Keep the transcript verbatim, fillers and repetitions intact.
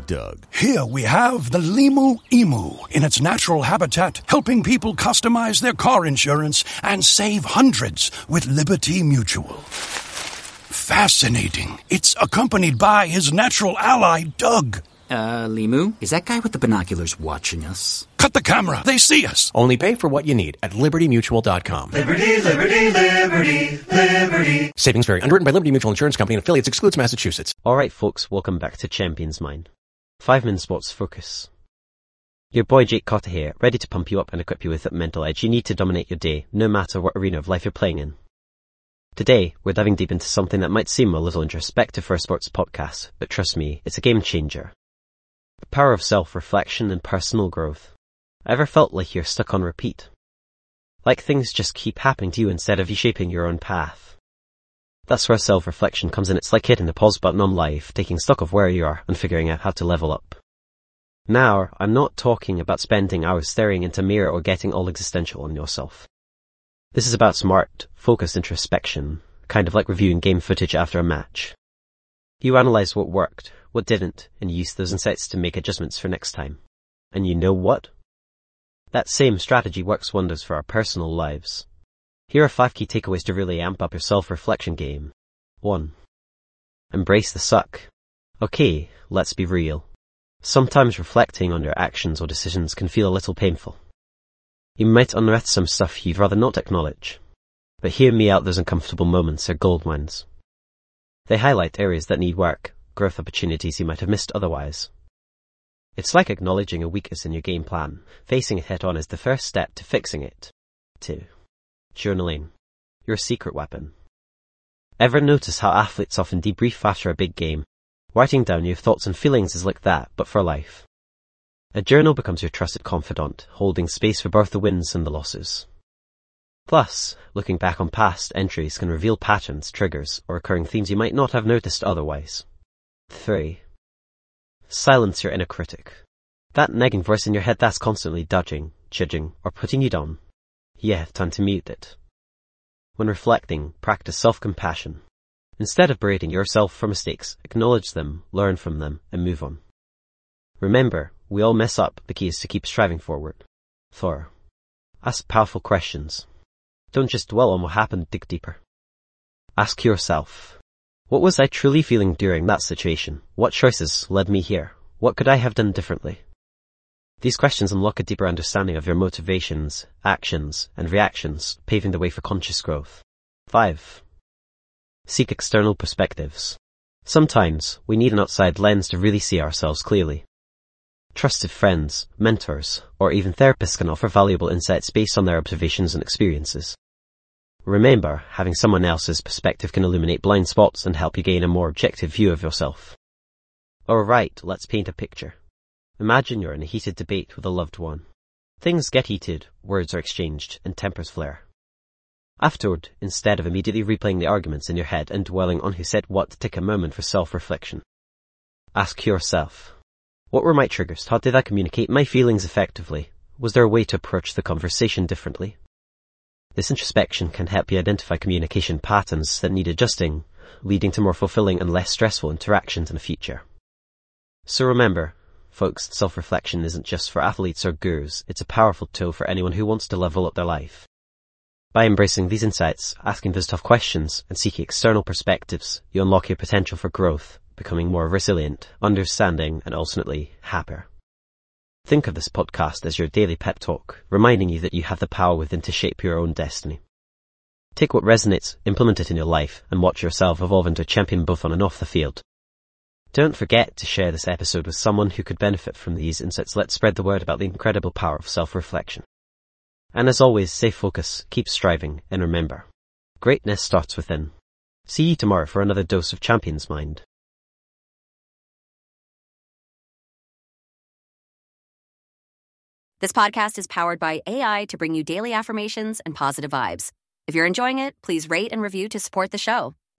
Doug. Here we have the Limu Emu in its natural habitat, helping people customize their car insurance and save hundreds with Liberty Mutual. Fascinating. It's accompanied by his natural ally, Doug. Uh, Limu, is that guy with the binoculars watching us? Cut the camera. They see us. Only pay for what you need at liberty mutual dot com. Liberty, liberty, liberty, liberty. Savings vary. Underwritten by Liberty Mutual Insurance Company and affiliates. Excludes Massachusetts. Alright folks, welcome back to Champions Mind. Five min sports focus. Your boy Jake Cotter here, ready to pump you up and equip you with that mental edge you need to dominate your day, no matter what arena of life you're playing in. Today, we're diving deep into something that might seem a little introspective for a sports podcast, but trust me, it's a game changer. The power of self-reflection and personal growth. Ever felt like you're stuck on repeat? Like things just keep happening to you instead of you shaping your own path? That's where self-reflection comes in. It's like hitting the pause button on life, taking stock of where you are and figuring out how to level up. Now, I'm not talking about spending hours staring into a mirror or getting all existential on yourself. This is about smart, focused introspection, kind of like reviewing game footage after a match. You analyze what worked, what didn't, and use those insights to make adjustments for next time. And you know what? That same strategy works wonders for our personal lives. Here are five key takeaways to really amp up your self-reflection game. one. Embrace the suck. Okay, let's be real. Sometimes reflecting on your actions or decisions can feel a little painful. You might unearth some stuff you'd rather not acknowledge. But hear me out, those uncomfortable moments are gold mines. They highlight areas that need work, growth opportunities you might have missed otherwise. It's like acknowledging a weakness in your game plan. Facing it head-on is the first step to fixing it. two. Journaling. Your secret weapon. Ever notice how athletes often debrief after a big game? Writing down your thoughts and feelings is like that, but for life. A journal becomes your trusted confidant, holding space for both the wins and the losses. Plus, looking back on past entries can reveal patterns, triggers, or recurring themes you might not have noticed otherwise. three. Silence your inner critic. That nagging voice in your head that's constantly judging, judging, or putting you down. You have time to mute it. When reflecting, practice self-compassion. Instead of berating yourself for mistakes, acknowledge them, learn from them, and move on. Remember, we all mess up. The key is to keep striving forward. four. Ask powerful questions. Don't just dwell on what happened, dig deeper. Ask yourself, what was I truly feeling during that situation? What choices led me here? What could I have done differently? These questions unlock a deeper understanding of your motivations, actions, and reactions, paving the way for conscious growth. five. Seek external perspectives. Sometimes, we need an outside lens to really see ourselves clearly. Trusted friends, mentors, or even therapists can offer valuable insights based on their observations and experiences. Remember, having someone else's perspective can illuminate blind spots and help you gain a more objective view of yourself. Alright, let's paint a picture. Imagine you're in a heated debate with a loved one. Things get heated, words are exchanged, and tempers flare. Afterward, instead of immediately replaying the arguments in your head and dwelling on who said what, take a moment for self-reflection. Ask yourself, what were my triggers? How did I communicate my feelings effectively? Was there a way to approach the conversation differently? This introspection can help you identify communication patterns that need adjusting, leading to more fulfilling and less stressful interactions in the future. So remember, folks, self-reflection isn't just for athletes or gurus, it's a powerful tool for anyone who wants to level up their life. By embracing these insights, asking those tough questions, and seeking external perspectives, you unlock your potential for growth, becoming more resilient, understanding, and ultimately happier. Think of this podcast as your daily pep talk, reminding you that you have the power within to shape your own destiny. Take what resonates, implement it in your life, and watch yourself evolve into a champion both on and off the field. Don't forget to share this episode with someone who could benefit from these insights. Let's spread the word about the incredible power of self-reflection. And as always, stay focused, keep striving, and remember, greatness starts within. See you tomorrow for another dose of Champions Mind. This podcast is powered by A I to bring you daily affirmations and positive vibes. If you're enjoying it, please rate and review to support the show.